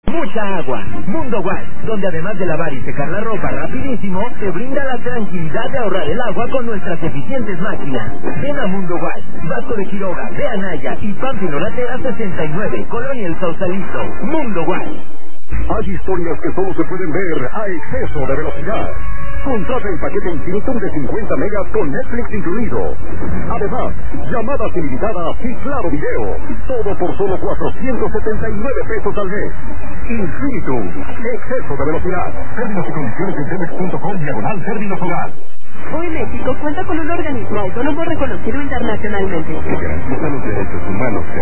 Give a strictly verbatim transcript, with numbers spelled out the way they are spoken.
Mucha agua. Mundo Wash, donde además de lavar y secar la ropa rapidísimo, te brinda la tranquilidad de ahorrar el agua con nuestras eficientes máquinas. Ven a Mundo Wash, Vasco de Quiroga, de Anaya y Pánfilo Latera sesenta y nueve, Colonia El Sausalito. Mundo Wash. Hay historias que solo se pueden ver a exceso de velocidad. Contrata el paquete Infinitum de cincuenta megas con Netflix incluido. Además, llamadas ilimitadas y claro video. Todo por solo cuatrocientos setenta y nueve pesos al mes. Infinitum, exceso de velocidad. Términos y condiciones en telex punto com diagonal términos hogar. Hoy México cuenta con un organismo autónomo reconocido internacionalmente que garantiza los derechos humanos.